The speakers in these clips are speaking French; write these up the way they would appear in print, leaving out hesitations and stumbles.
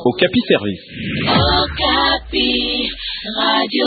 Okapi Service. Okapi, Radio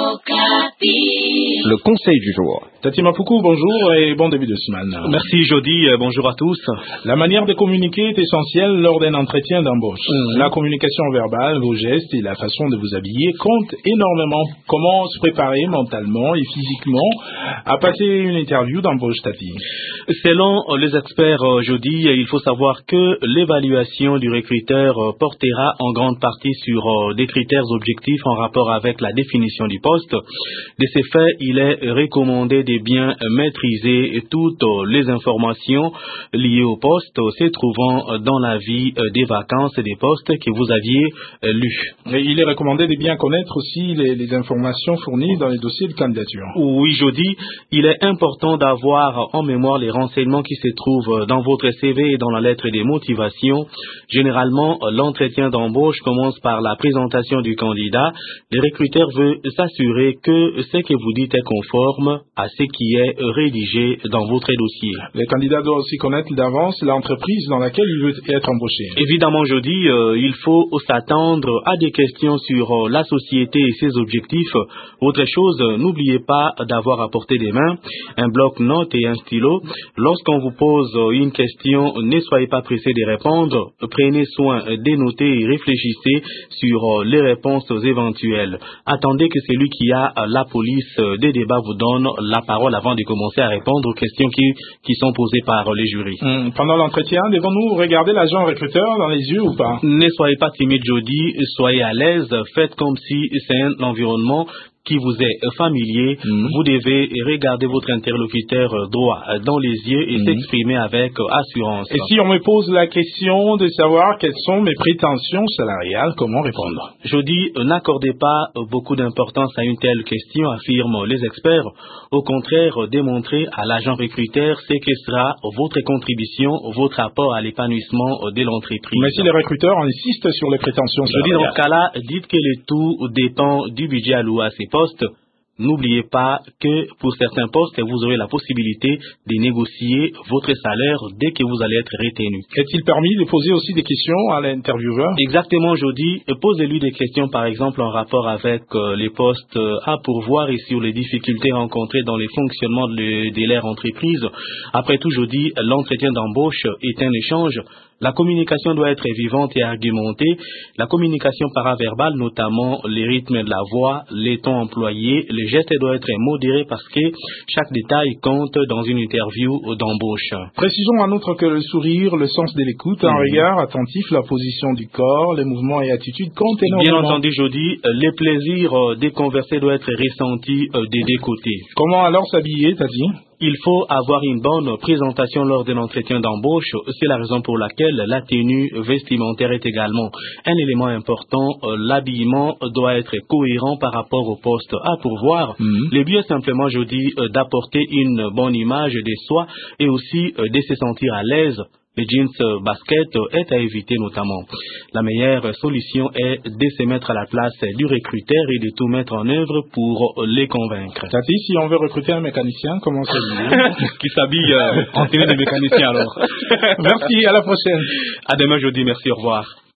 Okapi. Le conseil du jour. Tati Mapoukou, bonjour et bon début de semaine. Merci Jody, bonjour à tous. La manière de communiquer est essentielle lors d'un entretien d'embauche. La communication verbale, vos gestes et la façon de vous habiller comptent énormément. Comment se préparer mentalement et physiquement à passer une interview d'embauche, Tati? Selon les experts Jody, il faut savoir que l'évaluation du recruteur portera en grande partie sur des critères objectifs en rapport avec la définition du poste. De ces faits, il est recommandé de bien maîtriser toutes les informations liées au poste se trouvant dans l'avis des vacances des postes que vous aviez lus. Et il est recommandé de bien connaître aussi les informations fournies dans les dossiers de candidature. Oui, Jody, il est important d'avoir en mémoire les renseignements qui se trouvent dans votre CV et dans la lettre des motivations. Généralement, l'entretien d'embauche commence par la présentation du candidat. Le recruteur veut s'assurer que ce que vous dites est conforme à ce qui est rédigé dans votre dossier. Le candidat doit aussi connaître d'avance l'entreprise dans laquelle il veut être embauché. Évidemment, je dis, il faut s'attendre à des questions sur la société et ses objectifs. Autre chose, n'oubliez pas d'avoir à portée des mains un bloc-notes et un stylo. Lorsqu'on vous pose une question, ne soyez pas pressé de répondre. Prenez soin de noter et réfléchissez sur les réponses éventuelles. Attendez que celui qui a la police des débats vous donne la parole avant de commencer à répondre aux questions qui sont posées par les jurys. Pendant l'entretien, devons-nous regarder l'agent recruteur dans les yeux ou pas? Ne soyez pas timide, Jody, soyez à l'aise, faites comme si c'est un environnement qui vous est familier. Vous devez regarder votre interlocuteur droit dans les yeux et s'exprimer avec assurance. Et si on me pose la question de savoir quelles sont mes prétentions salariales, comment répondre? Je dis, n'accordez pas beaucoup d'importance à une telle question, affirment les experts. Au contraire, démontrez à l'agent recruteur ce que sera votre contribution, votre apport à l'épanouissement de l'entreprise. Mais si les recruteurs insistent sur les prétentions salariales? Je dis, dans ce cas-là, dites que le tout dépend du budget alloué à ces postes. N'oubliez pas que pour certains postes, vous aurez la possibilité de négocier votre salaire dès que vous allez être retenu. Est-il permis de poser aussi des questions à l'intervieweur? Exactement, Jody. Posez-lui des questions, par exemple, en rapport avec les postes à pourvoir et sur les difficultés rencontrées dans le fonctionnement de leur entreprise. Après tout, Jody, l'entretien d'embauche est un échange. La communication doit être vivante et argumentée. La communication paraverbale, notamment les rythmes de la voix, les tons employés, les gestes doivent être modérés parce que chaque détail compte dans une interview d'embauche. Précisons en outre que le sourire, le sens de l'écoute, un regard attentif, la position du corps, les mouvements et attitudes comptent énormément. Bien entendu, Jody, le plaisir de converser doit être ressenti des deux côtés. Comment alors s'habiller, t'as dit? Il faut avoir une bonne présentation lors de l'entretien d'embauche. C'est la raison pour laquelle la tenue vestimentaire est également un élément important. L'habillement doit être cohérent par rapport au poste à pourvoir. Le but est simplement, je dis, d'apporter une bonne image de soi et aussi de se sentir à l'aise. Les jeans basket est à éviter notamment. La meilleure solution est de se mettre à la place du recruteur et de tout mettre en œuvre pour les convaincre. Tati, si on veut recruter un mécanicien, comment s'habiller? Qui s'habille en tenue de mécanicien alors. Merci, à la prochaine. À demain jeudi, merci, au revoir.